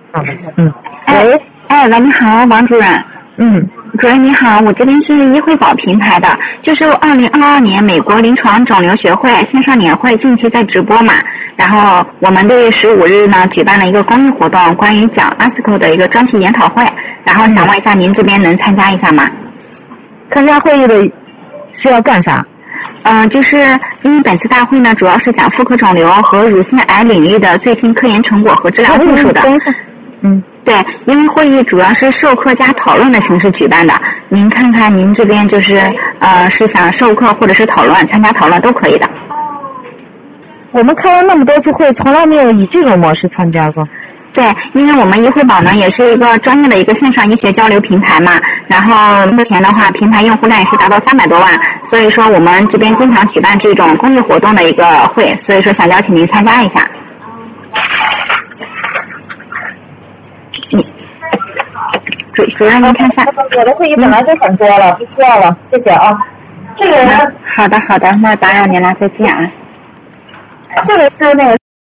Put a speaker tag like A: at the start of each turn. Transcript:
A: 好的，喂，
B: 喂，你好，王主任。主任你好，我这边是医惠宝平台的，就是2022年美国临床肿瘤学会线上年会近期在直播嘛，然后我们6月15日呢举办了一个公益活动，关于讲 ASCO 的一个专题研讨会，然后想问一下您这边能参加一下吗？
A: 参加会议的是要干啥？
B: 就是因为本次大会呢主要是讲妇科肿瘤和乳腺癌领域的最新科研成果和治疗技术的。对，因为会议主要是授课加讨论的形式举办的，您看看您这边就是是想授课或者是讨论，参加讨论都可以的。
A: 我们开了那么多次会，从来没有以这种模式参加过。
B: 对，因为我们医惠宝呢也是一个专业的一个线上医学交流平台嘛，然后目前的话平台用户量也是达到300多万，所以说我们这边经常举办这种公益活动的一个会，所以说想邀请您参加一下。主任您看一下。
A: 我的会议本来就很多了，不需要了，谢谢啊。这个人。
B: 好的，那打扰您了，再见啊。
A: 这个是那个